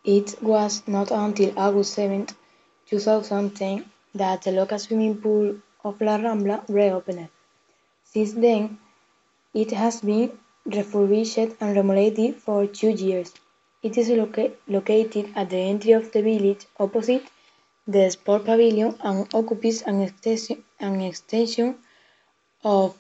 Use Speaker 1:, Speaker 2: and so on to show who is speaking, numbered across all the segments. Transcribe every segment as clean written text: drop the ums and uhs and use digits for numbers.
Speaker 1: It was not until August 7, 2010 that the local swimming pool of La Rambla reopened. Since then, it has been refurbished and remodeled for 2 years. It is located at the entry of the village opposite the sport pavilion and occupies an extension of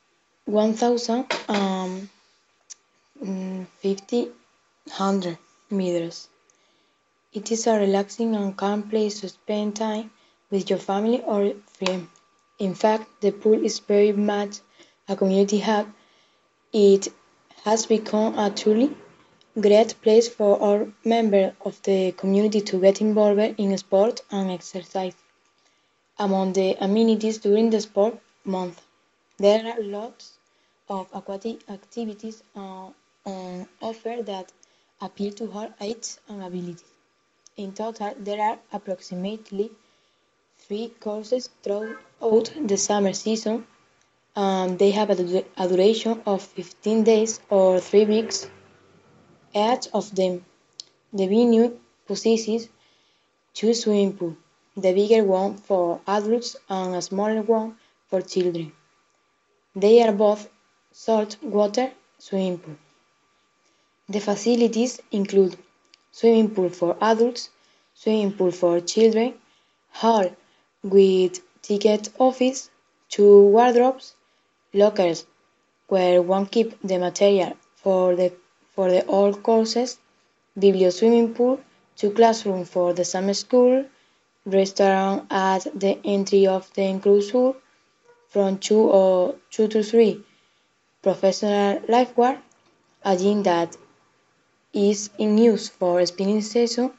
Speaker 1: 1,500 meters. It is a relaxing and calm place to spend time with your family or friends. In fact, the pool is very much a community hub. It has become a truly great place for all members of the community to get involved in sport and exercise. Among the amenities during the sport month, there are lots of aquatic activities on offer that appeal to all ages and abilities. In total, there are approximately 3 courses throughout the summer season, and they have a duration of 15 days or 3 weeks. Each of them, the venue possesses 2 swimming pools, the bigger one for adults and a smaller one for children. They are both saltwater swimming pools. The facilities include swimming pool for adults, swimming pool for children, hall with ticket office, 2 wardrobes, lockers where one keeps the material for the all courses, biblio swimming pool, 2 classrooms for the summer school, restaurant at the entry of the enclosure from 2 to 3, professional lifeguard, a gym that is in use for spinning session,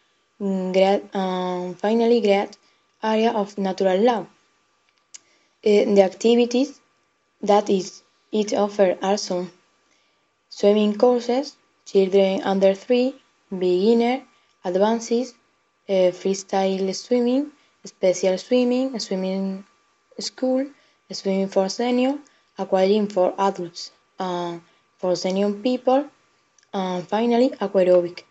Speaker 1: finally great area of natural law. The activities that it offers are some swimming courses, children under 3, beginner, advanced, freestyle swimming, special swimming, swimming school, swimming for senior, aquagym for adults, for senior people, and finally aquarobic.